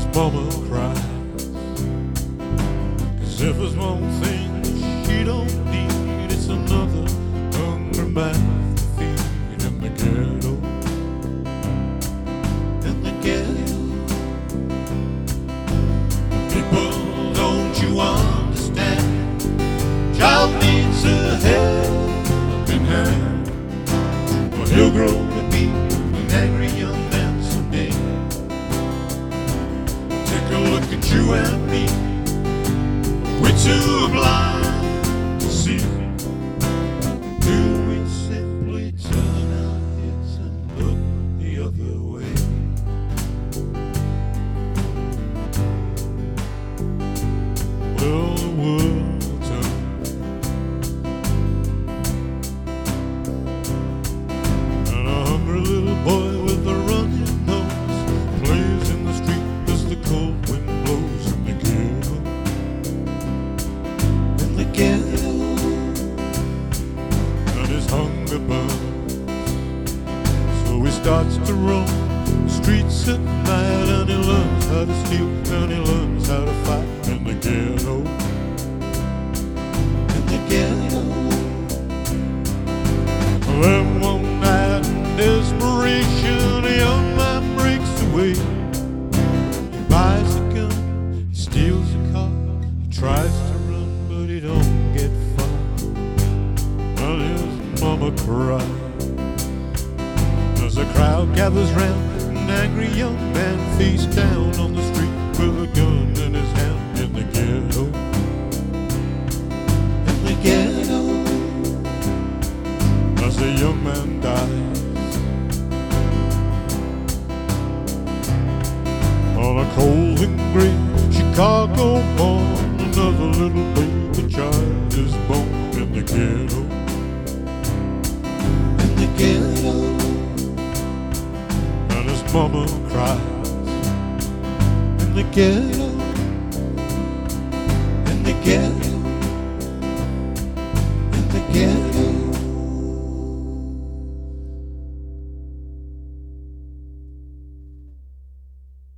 mama cries. 'Cause if there's one thing she don't need, it's another hungry mouth to feed in the ghetto. In the ghetto. People, don't you understand? Child needs a helping hand, or he'll grow to be an angry young man someday. Take a look at you and me. We're too blind to see. Do we simply turn our heads and look the other way? Well, the world turns, and a hungry little boy with a running nose plays in the street as the cold wind blows in the ghetto. In the ghetto. And his hunger burns, so he starts to roam the streets at night, and he learns how to steal, and he learns how to fight in the ghetto. In the ghetto. Then one night in desperation, a young man breaks away. He buys a gun, he steals a car, he tries to run, but he don't get far. And his mama cries as the crowd gathers round. An angry young man face down on the street with a gun in his hand in the ghetto. In the ghetto. As the young man dies on a cold and gray Chicago morn, another little baby child is born in the ghetto. In the ghetto. And his mama cries in the ghetto. In the ghetto.